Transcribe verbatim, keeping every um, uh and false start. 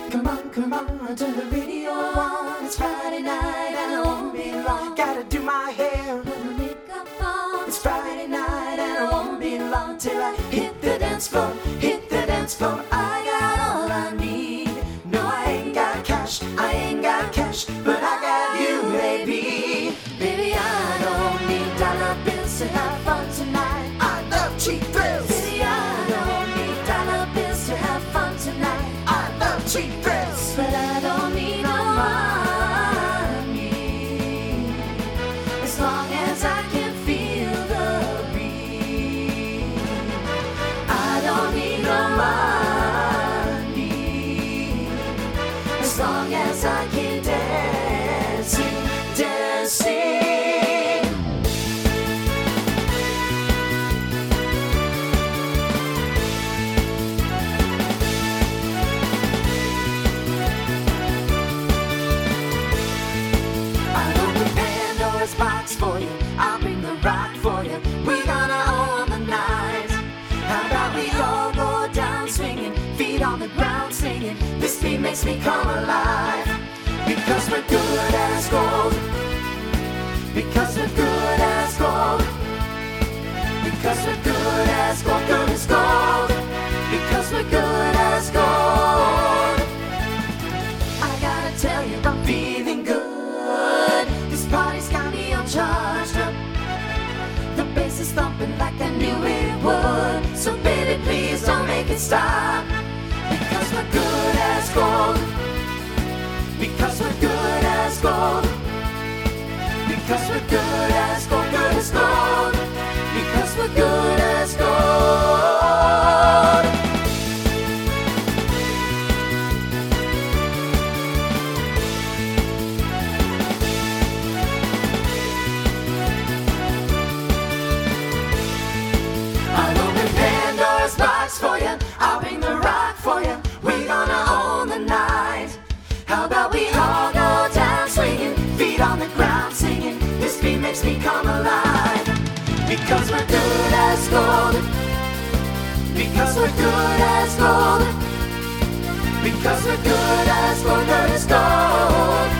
Come on, come on, turn the radio on. It's Friday night and I won't be long. Gotta do my hair, Put my makeup on. it's Friday night and I won't be long till I hit the dance floor, hit the dance floor. I got all I need. No, I ain't got cash, I ain't got cash, but I got you, baby. Baby, I don't need dollar bills to have fun tonight. I love cheap thrills. Baby, I don't need dollar bills to have fun tonight. I love cheap thrills, but I don't need no money as long as I can feel the breeze. I don't need no money as long as I can dance, dancing. I'll open Pandora's box for you. I'll bring the rock for you. We're gonna own the night. How about we all go down swinging, feet on the ground singing. This beat makes me come alive. Because we're good as gold. Because we're good as gold. Because we're good as gold, good as gold. Because we're good as gold. I gotta tell you, I'm feeling good. This party's got me all charged up. The bass is thumping like I knew it would. So baby, please don't make it stop. Because we're good as gold. Because we're good as gold. Because we're good as gold, good as gold. Because we're good as gold. I'll open Pandora's box for you. I'll bring the rock for you. We're gonna own the night. How about we all go down swinging, feet on the ground singing. This beat makes me come alive. Because we're good as gold. Because we're good as gold. Because we're good as gold, good as gold.